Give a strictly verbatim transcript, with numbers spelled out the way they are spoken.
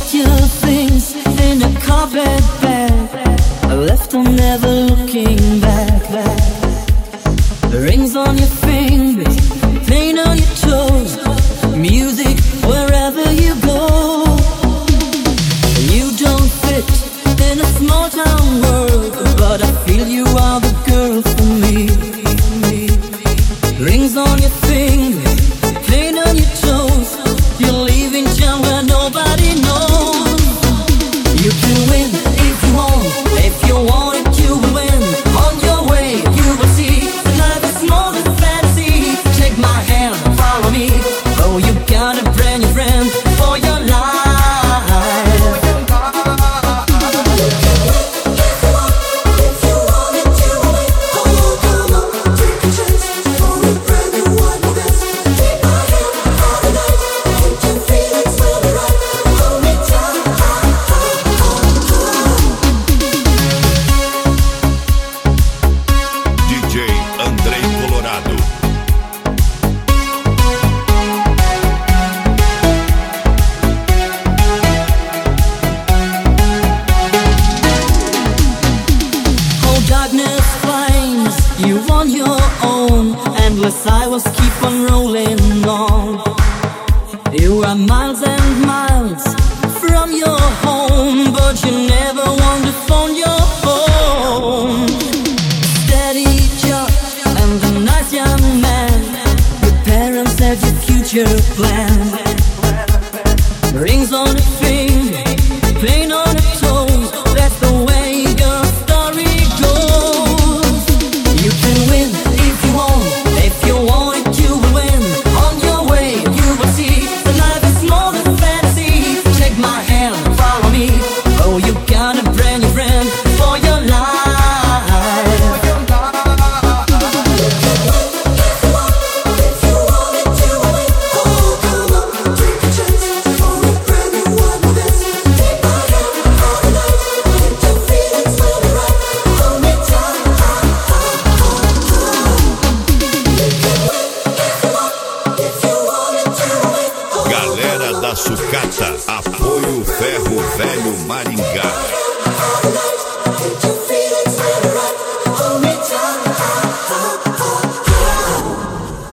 packed your things in a carpet bag. I left them never looking back, back. Rings on your fingers, paint on your toes, music wherever you go. You don't fit in a small town world, but I feel you are the girl for me. Rings on your fingers, paint on your toes, you're leaving town where nobody knows. You can win if you want, if you want it you will win. On your way you will see life is more than fantasy. Take my hand, follow me. Oh, you got a brand new friend for your life. Sidewalks keep on rolling on. You are miles and miles from your home, but you never want to phone your home. Steady job and a nice young man. Your parents have your future plan. Rings on the finger, paint on the toes. That's the way your story goes. You can win if you want. If you want it, you will win. On your way, you will see that life is more than fantasy. Take my hand, follow me. Oh, you got a brand new friend for your life. If you want it, you will win. Oh, come on, take a chance for a brand new one with this. Take my hand all the night. Get your feelings really right. Hold me tight. Galera da Sucata, apoio Ferro Velho Maringá.